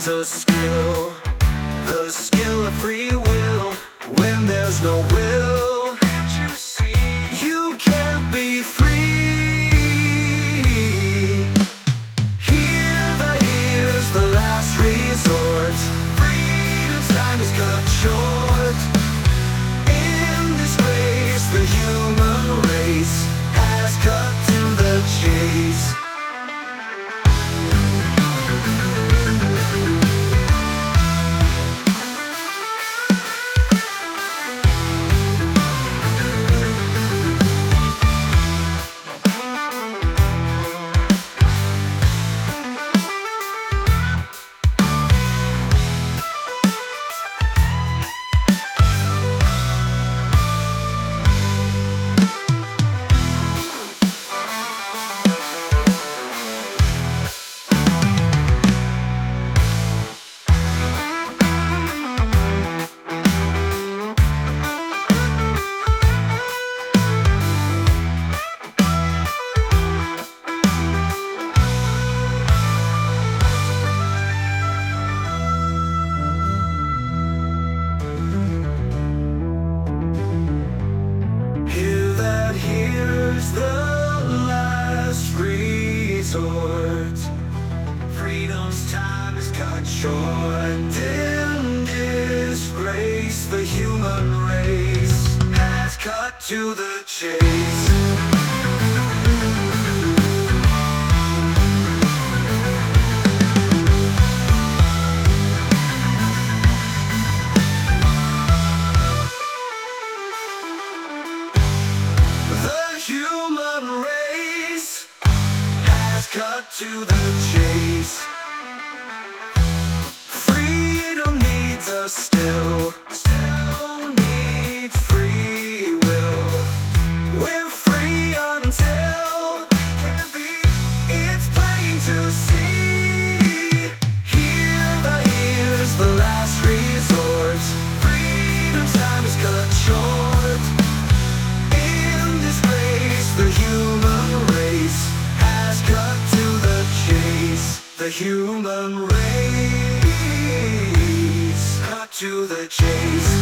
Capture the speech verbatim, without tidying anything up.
is a skill, the skill of free will. When there's no will, can't you see? You can't be free. Here, the here's the last resort. Freedom's time is cut short. In this race, the human race has cut to the chase. Here's the last resort. Freedom's time is cut short. In disgrace, the human race has cut to the chase. The human race has cut to the chase. Freedom needs us still, still needs free will. We're free until can't be, it's plain to see. Here, the here's the last resort. Freedom's time is cut short. The human race has cut to the chase. The human race cut to the chase.